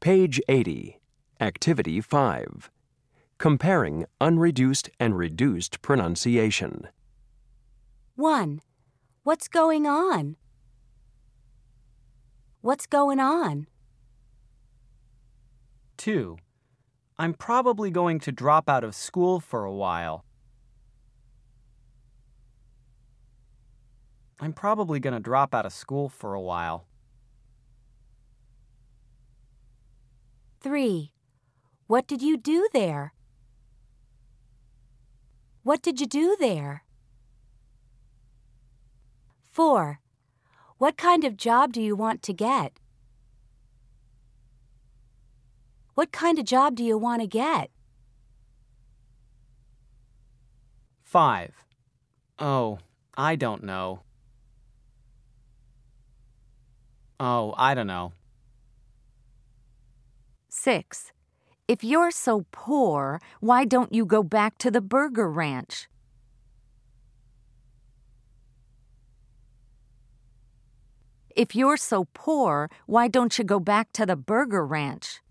Page 80, Activity 5. Comparing unreduced and reduced pronunciation. 1. What's going on? What's going on? 2. I'm probably going to drop out of school for a while. I'm probably going to drop out of school for a while. 3. What did you do there? What did you do there? 4. What kind of job do you want to get? What kind of job do you want to get? 5. Oh, I don't know. Oh, I don't know. 6. If you're so poor, why don't you go back to the Burger Ranch? If you're so poor, why don't you go back to the Burger Ranch?